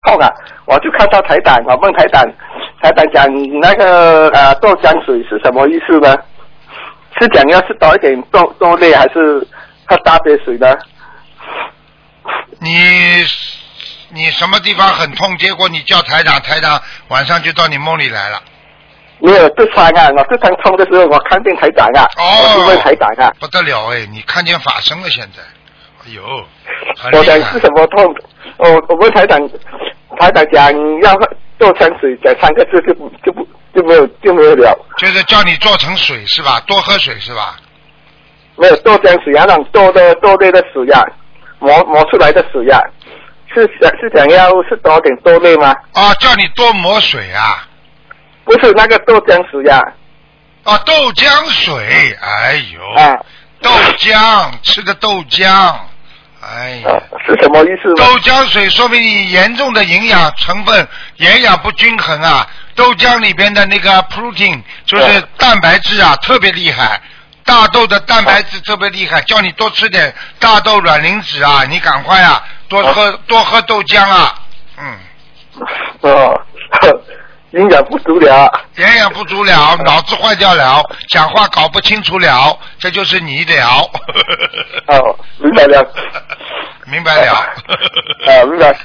痛啊，我就看到台长，我问台长讲那个豆浆水是什么意思呢？是讲要是多一点豆类，还是喝大杯水呢？ 你什么地方很痛？结果你叫台长晚上就到你梦里来了。 没有痔疮啊，我痔疮痛的时候，我看见台长啊，我就问台长啊， 不得了哎，你看见法身了现在，哎呦， 我讲是什么痛？我问台长讲要喝豆浆水，讲3个字就没有了。 就是叫你做成水是吧？多喝水是吧？ 没有豆浆水啊，那种豆类的水啊，磨出来的水啊，是想要是多点豆类吗？ 啊，叫你多磨水啊。 不是那个豆浆水呀、 啊，豆浆水，哎呦，豆浆吃的豆浆，哎呀， 是什么意思？ 豆浆水说明你严重的营养成分营养不均衡啊，豆浆里边的那个 protein 就是蛋白质啊，特别厉害，大豆的蛋白质特别厉害，叫你多吃点大豆卵磷脂啊，你赶快啊，多喝豆浆啊， 营养不足了， 脑子坏掉了，讲话搞不清楚了，这就是你了。 明白了。 明白了。 明白。